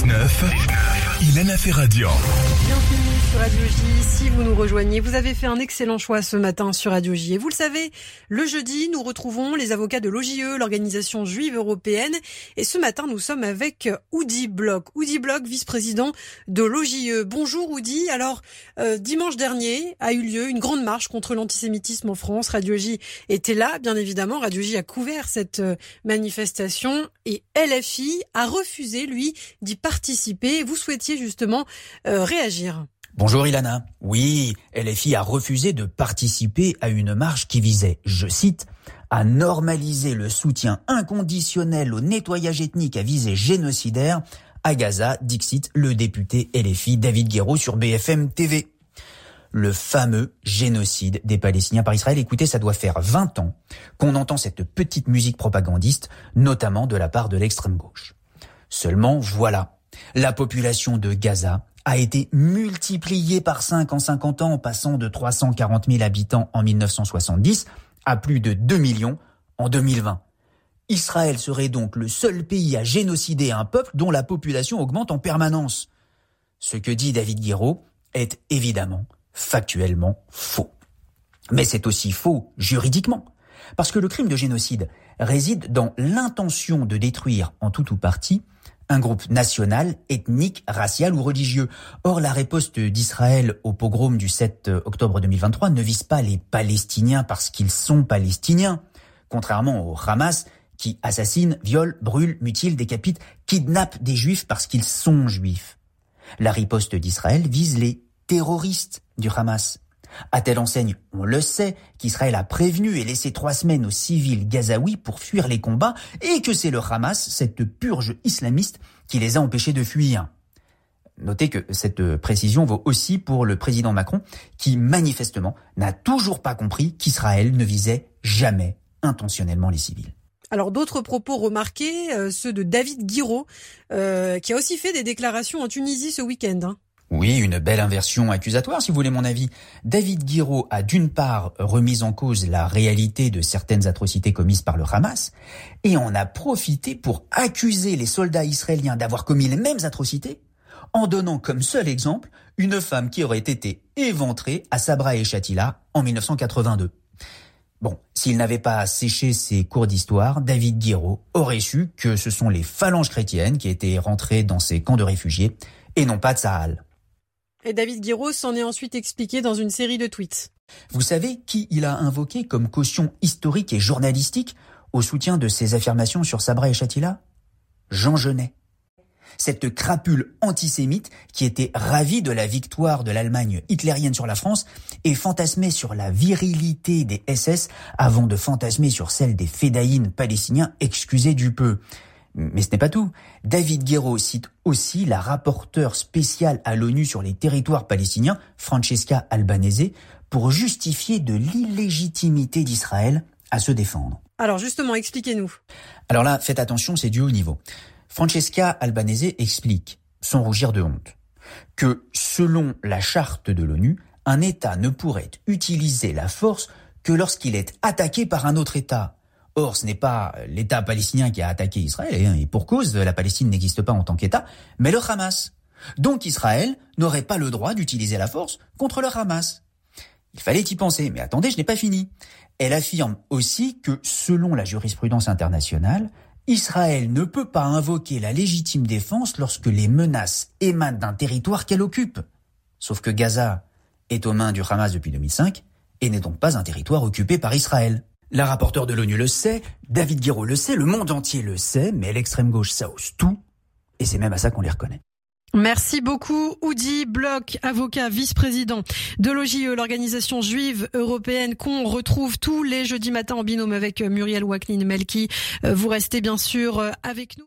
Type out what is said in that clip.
6-9, Ilana Ferradian. Bienvenue sur Radio J. Si vous nous rejoignez, vous avez fait un excellent choix ce matin sur Radio J. Et vous le savez, le jeudi, nous retrouvons les avocats de l'OJE, l'organisation juive européenne. Et ce matin, nous sommes avec Udi Bloch. Udi Bloch, vice-président de l'OJE. Bonjour Udi. Alors, dimanche dernier a eu lieu une grande marche contre l'antisémitisme en France. Radio J était là, bien évidemment. Radio J a couvert cette manifestation et LFI a refusé, lui, d'y participer. Vous souhaitiez justement réagir. Bonjour Ilana. Oui, LFI a refusé de participer à une marche qui visait, je cite, à normaliser le soutien inconditionnel au nettoyage ethnique à visée génocidaire à Gaza, dixit le député LFI David Guiraud sur BFM TV. Le fameux génocide des Palestiniens par Israël. Écoutez, ça doit faire 20 ans qu'on entend cette petite musique propagandiste, notamment de la part de l'extrême gauche. Seulement, voilà, la population de Gaza a été multipliée par 5 en 50 ans, en passant de 340 000 habitants en 1970 à plus de 2 millions en 2020. Israël serait donc le seul pays à génocider un peuple dont la population augmente en permanence. Ce que dit David Guiraud est évidemment factuellement faux. Mais c'est aussi faux juridiquement, parce que le crime de génocide réside dans l'intention de détruire en tout ou partie un groupe national, ethnique, racial ou religieux. Or, la riposte d'Israël au pogrom du 7 octobre 2023 ne vise pas les Palestiniens parce qu'ils sont palestiniens, contrairement au Hamas qui assassine, viole, brûle, mutile, décapite, kidnappe des juifs parce qu'ils sont juifs. La riposte d'Israël vise les terroristes du Hamas. À telle enseigne, on le sait, qu'Israël a prévenu et laissé 3 semaines aux civils gazaouis pour fuir les combats et que c'est le Hamas, cette purge islamiste, qui les a empêchés de fuir. Notez que cette précision vaut aussi pour le président Macron, qui manifestement n'a toujours pas compris qu'Israël ne visait jamais intentionnellement les civils. Alors d'autres propos remarqués, ceux de David Guiraud, qui a aussi fait des déclarations en Tunisie ce week-end. Oui, une belle inversion accusatoire, si vous voulez mon avis. David Guiraud a d'une part remis en cause la réalité de certaines atrocités commises par le Hamas et en a profité pour accuser les soldats israéliens d'avoir commis les mêmes atrocités en donnant comme seul exemple une femme qui aurait été éventrée à Sabra et Shatila en 1982. Bon, s'il n'avait pas séché ses cours d'histoire, David Guiraud aurait su que ce sont les phalanges chrétiennes qui étaient rentrées dans ces camps de réfugiés et non pas Tsahal. Et David Guiraud s'en est ensuite expliqué dans une série de tweets. Vous savez qui il a invoqué comme caution historique et journalistique au soutien de ses affirmations sur Sabra et Shatila ? Jean Genet. Cette crapule antisémite qui était ravie de la victoire de l'Allemagne hitlérienne sur la France et fantasmait sur la virilité des SS avant de fantasmer sur celle des fédayines palestiniens, excusez du peu. Mais ce n'est pas tout. David Guiraud cite aussi la rapporteure spéciale à l'ONU sur les territoires palestiniens, Francesca Albanese, pour justifier de l'illégitimité d'Israël à se défendre. Alors justement, expliquez-nous. Alors là, faites attention, c'est du haut niveau. Francesca Albanese explique, sans rougir de honte, que selon la charte de l'ONU, un État ne pourrait utiliser la force que lorsqu'il est attaqué par un autre État. Or, ce n'est pas l'État palestinien qui a attaqué Israël, et pour cause, la Palestine n'existe pas en tant qu'État, mais le Hamas. Donc Israël n'aurait pas le droit d'utiliser la force contre le Hamas. Il fallait y penser, mais attendez, je n'ai pas fini. Elle affirme aussi que, selon la jurisprudence internationale, Israël ne peut pas invoquer la légitime défense lorsque les menaces émanent d'un territoire qu'elle occupe. Sauf que Gaza est aux mains du Hamas depuis 2005 et n'est donc pas un territoire occupé par Israël. La rapporteure de l'ONU le sait, David Guiraud le sait, le monde entier le sait, mais l'extrême gauche ça ose tout, et c'est même à ça qu'on les reconnaît. Merci beaucoup, Udi Bloch, avocat vice-président de l'OJE, l'organisation juive européenne qu'on retrouve tous les jeudis matins en binôme avec Muriel Waklin-Melki. Vous restez bien sûr avec nous.